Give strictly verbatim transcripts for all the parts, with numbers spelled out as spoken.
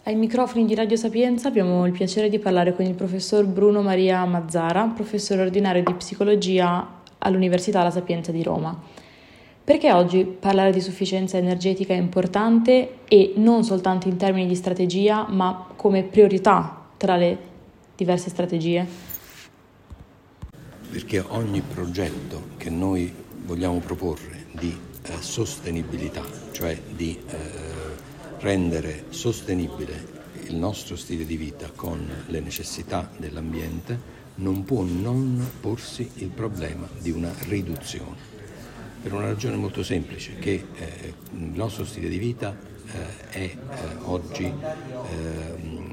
Ai microfoni di Radio Sapienza abbiamo il piacere di parlare con il professor Bruno Maria Mazzara, professore ordinario di psicologia all'Università La Sapienza di Roma. Perché oggi parlare di sufficienza energetica è importante e non soltanto in termini di strategia, ma come priorità tra le diverse strategie? Perché ogni progetto che noi vogliamo proporre di eh, sostenibilità, cioè di eh, rendere sostenibile il nostro stile di vita con le necessità dell'ambiente, non può non porsi il problema di una riduzione, per una ragione molto semplice, che eh, il nostro stile di vita eh, è eh, oggi eh,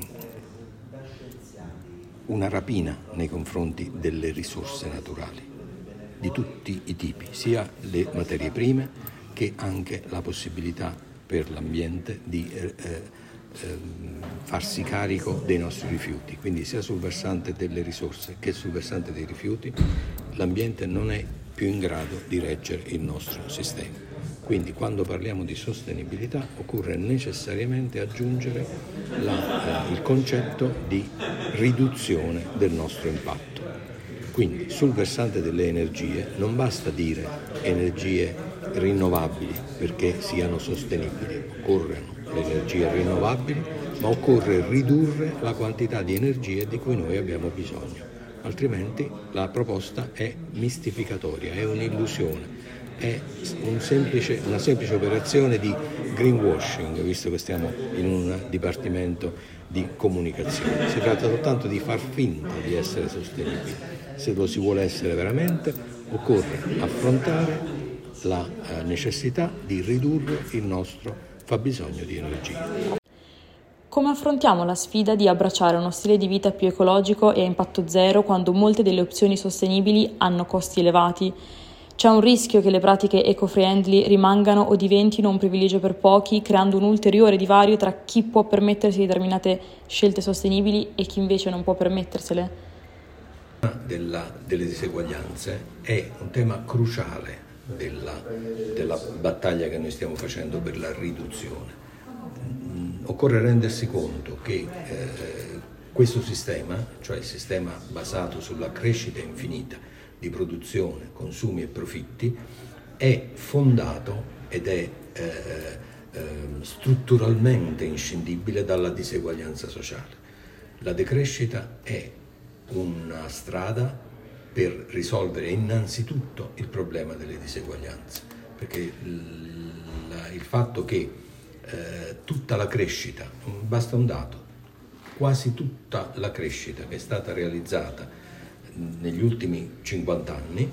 una rapina nei confronti delle risorse naturali, di tutti i tipi, sia le materie prime che anche la possibilità per l'ambiente di eh, eh, farsi carico dei nostri rifiuti. Quindi sia sul versante delle risorse che sul versante dei rifiuti l'ambiente non è più in grado di reggere il nostro sistema. Quindi quando parliamo di sostenibilità occorre necessariamente aggiungere la, eh, il concetto di riduzione del nostro impatto. Quindi sul versante delle energie non basta dire energie rinnovabili perché siano sostenibili, occorrono le energie rinnovabili, ma occorre ridurre la quantità di energie di cui noi abbiamo bisogno, altrimenti la proposta è mistificatoria, è un'illusione, è un semplice, una semplice operazione di greenwashing, visto che stiamo in un dipartimento di comunicazione. Si tratta soltanto di far finta di essere sostenibili. Se lo si vuole essere veramente, occorre affrontare la necessità di ridurre il nostro fabbisogno di energia. Come affrontiamo la sfida di abbracciare uno stile di vita più ecologico e a impatto zero quando molte delle opzioni sostenibili hanno costi elevati? C'è un rischio che le pratiche eco-friendly rimangano o diventino un privilegio per pochi, creando un ulteriore divario tra chi può permettersi determinate scelte sostenibili e chi invece non può permettersele? Della, delle diseguaglianze è un tema cruciale della, della battaglia che noi stiamo facendo per la riduzione. Occorre rendersi conto che eh, questo sistema, cioè il sistema basato sulla crescita infinita di produzione, consumi e profitti, è fondato ed è eh, eh, strutturalmente inscindibile dalla diseguaglianza sociale. La decrescita è una strada per risolvere innanzitutto il problema delle diseguaglianze, perché il, il fatto che eh, tutta la crescita, basta un dato, quasi tutta la crescita che è stata realizzata negli ultimi cinquanta anni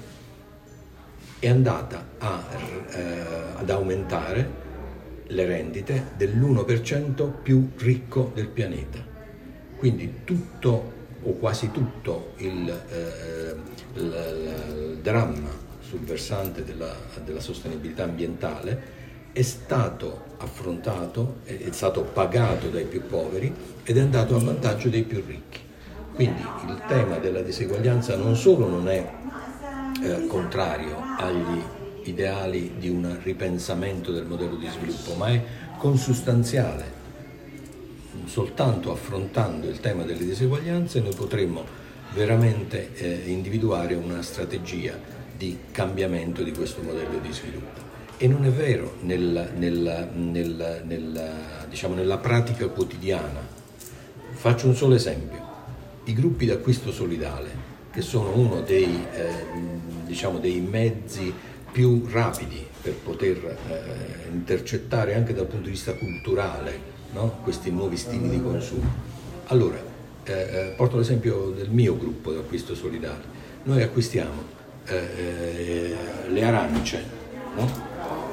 è andata a, eh, ad aumentare le rendite dell'uno per cento più ricco del pianeta. Quindi tutto o quasi tutto il, eh, il, il dramma sul versante della, della sostenibilità ambientale è stato affrontato, è stato pagato dai più poveri ed è andato a vantaggio dei più ricchi. Quindi il tema della diseguaglianza non solo non è eh, contrario agli ideali di un ripensamento del modello di sviluppo, ma è consustanziale. Soltanto affrontando il tema delle diseguaglianze noi potremmo veramente eh, individuare una strategia di cambiamento di questo modello di sviluppo. E non è vero nel, nel, nel, nel, diciamo, nella pratica quotidiana. Faccio un solo esempio. I gruppi d'acquisto solidale, che sono uno dei, eh, diciamo, dei mezzi più rapidi per poter eh, intercettare anche dal punto di vista culturale, no? Questi nuovi stili di consumo. Allora, eh, porto l'esempio del mio gruppo d'acquisto solidale. Noi acquistiamo eh, le arance, no?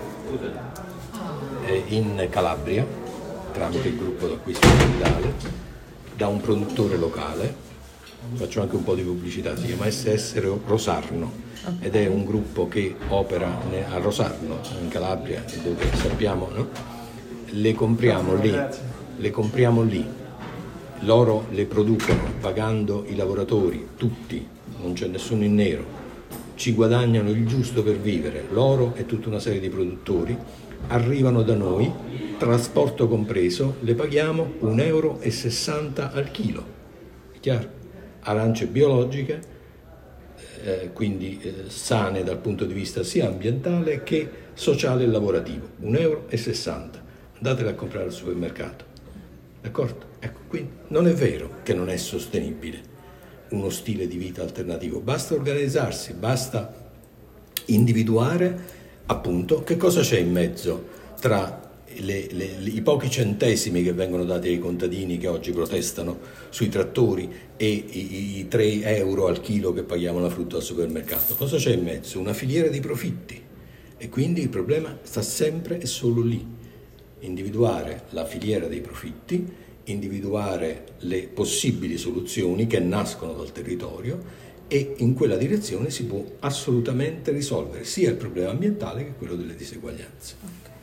eh, in Calabria, tramite il gruppo d'acquisto solidale, da un produttore locale, faccio anche un po' di pubblicità, si chiama S S Rosarno ed è un gruppo che opera a Rosarno, in Calabria, dove sappiamo, no? Le compriamo lì, le compriamo lì, loro le producono pagando i lavoratori, tutti, non c'è nessuno in nero, ci guadagnano il giusto per vivere, loro e tutta una serie di produttori, arrivano da noi, trasporto compreso, le paghiamo un euro e sessanta al chilo. È chiaro? Arance biologiche, eh, quindi eh, sane dal punto di vista sia ambientale che sociale e lavorativo. un euro e sessanta. Andatele a comprare al supermercato. D'accordo? Ecco, quindi non è vero che non è sostenibile uno stile di vita alternativo. Basta organizzarsi, basta individuare appunto che cosa c'è in mezzo tra Le, le, i pochi centesimi che vengono dati ai contadini che oggi protestano sui trattori e i, i tre euro al chilo che paghiamo la frutta al supermercato. Cosa c'è in mezzo? Una filiera di profitti, e quindi il problema sta sempre e solo lì: individuare la filiera dei profitti, individuare le possibili soluzioni che nascono dal territorio, e in quella direzione si può assolutamente risolvere sia il problema ambientale che quello delle diseguaglianze.